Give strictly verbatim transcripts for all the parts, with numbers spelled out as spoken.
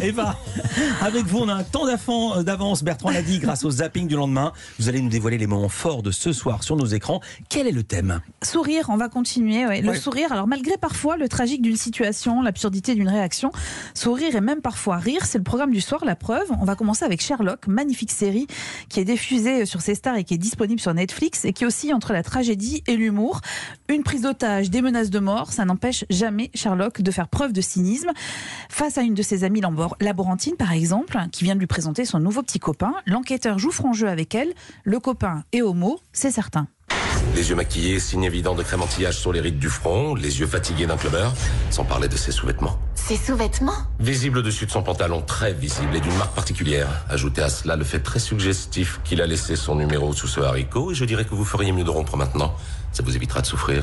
Eva, avec vous, on a un temps d'avance, Bertrand l'a dit, grâce au zapping du lendemain. Vous allez nous dévoiler les moments forts de ce soir sur nos écrans. Quel est le thème ? Sourire, on va continuer. Ouais. Le ouais. sourire, alors malgré parfois le tragique d'une situation, l'absurdité d'une réaction, sourire et même parfois rire, c'est le programme du soir, la preuve. On va commencer avec Sherlock, magnifique série qui est diffusée sur C Star et qui est disponible sur Netflix et qui oscille entre la tragédie et l'humour. Une prise d'otage, des menaces de mort, ça n'empêche jamais Sherlock de faire preuve de cynisme. Face à une de ses amies laborantines, par exemple, qui vient de lui présenter son nouveau petit copain, l'enquêteur joue franc jeu avec elle. Le copain est homo, c'est certain. Les yeux maquillés, signe évident de crème anti-âge sur les rides du front, les yeux fatigués d'un clubbeur, sans parler de ses sous-vêtements. Ses sous-vêtements ? Visible au-dessus de son pantalon, très visible et d'une marque particulière. Ajoutez à cela le fait très suggestif qu'il a laissé son numéro sous ce haricot, et je dirais que vous feriez mieux de rompre maintenant. Ça vous évitera de souffrir.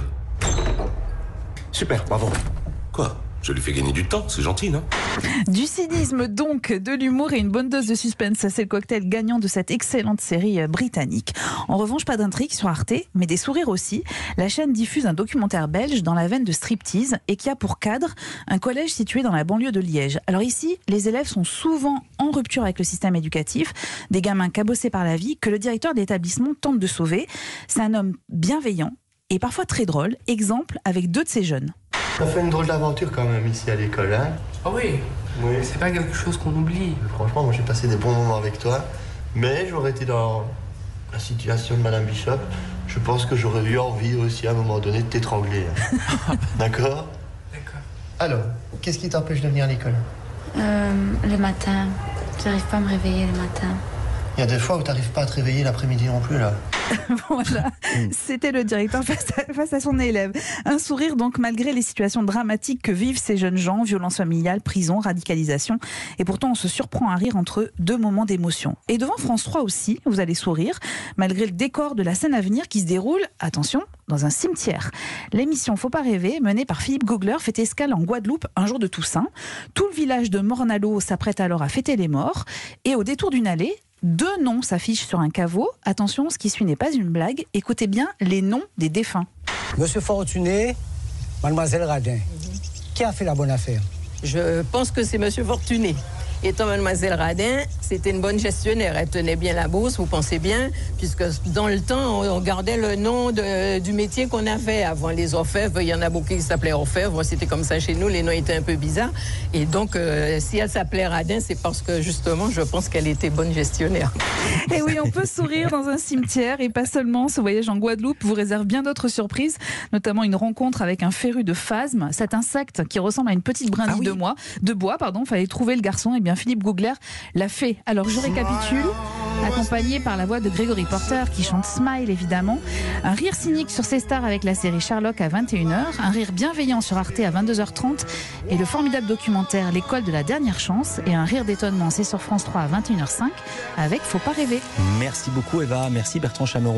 Super, bravo. Quoi ? Je lui fais gagner du temps, c'est gentil, non ? Du cynisme donc, de l'humour et une bonne dose de suspense. Ça, c'est le cocktail gagnant de cette excellente série britannique. En revanche, pas d'intrigue sur Arte, mais des sourires aussi. La chaîne diffuse un documentaire belge dans la veine de striptease et qui a pour cadre un collège situé dans la banlieue de Liège. Alors ici, les élèves sont souvent en rupture avec le système éducatif, des gamins cabossés par la vie que le directeur de l'établissement tente de sauver. C'est un homme bienveillant et parfois très drôle. Exemple avec deux de ces jeunes. On a fait une drôle d'aventure quand même ici à l'école, hein ? Oh oui, oui. C'est pas quelque chose qu'on oublie. Franchement, moi j'ai passé des bons moments avec toi, mais j'aurais été dans la situation de Madame Bishop. Je pense que j'aurais eu envie aussi à un moment donné de t'étrangler. Hein. D'accord ? D'accord. Alors, qu'est-ce qui t'empêche de venir à l'école ? Euh, le matin. J'arrive pas à me réveiller le matin. Il y a des fois où t'arrives pas à te réveiller l'après-midi non plus, là. Voilà, c'était le directeur face à, face à son élève. Un sourire donc malgré les situations dramatiques que vivent ces jeunes gens, violence familiale, prison, radicalisation. Et pourtant on se surprend à rire entre deux moments d'émotion. Et devant France trois aussi, vous allez sourire, malgré le décor de la scène à venir qui se déroule, attention, dans un cimetière. L'émission Faut pas rêver, menée par Philippe Googler, fait escale en Guadeloupe un jour de Toussaint. Tout le village de Mornalo s'apprête alors à fêter les morts. Et au détour d'une allée, deux noms s'affichent sur un caveau. Attention, ce qui suit n'est pas une blague. Écoutez bien les noms des défunts. Monsieur Fortuné, Mademoiselle Radin. Mm-hmm. Qui a fait la bonne affaire ? Je pense que c'est Monsieur Fortuné. Étant Mademoiselle Radin, c'était une bonne gestionnaire. Elle tenait bien la bourse, vous pensez bien, puisque dans le temps, on gardait le nom de, du métier qu'on avait avant. Les orfèvres, il y en a beaucoup qui s'appelaient orfèvres. C'était comme ça chez nous, les noms étaient un peu bizarres. Et donc, euh, si elle s'appelait Radin, c'est parce que justement, je pense qu'elle était bonne gestionnaire. Et oui, on peut sourire dans un cimetière et pas seulement. Ce voyage en Guadeloupe vous réserve bien d'autres surprises, notamment une rencontre avec un féru de phasme, cet insecte qui ressemble à une petite brindille ah oui. de, moi, de bois. Pardon, fallait trouver le garçon. Et bien Philippe Googler l'a fait. Alors je récapitule, accompagné par la voix de Gregory Porter qui chante Smile évidemment, un rire cynique sur C Star avec la série Sherlock à vingt et une heures, un rire bienveillant sur Arte à vingt-deux heures trente et le formidable documentaire L'école de la dernière chance et un rire d'étonnement c'est sur France trois à vingt et une heures cinq avec Faut pas rêver. Merci beaucoup Eva, merci Bertrand Chameron.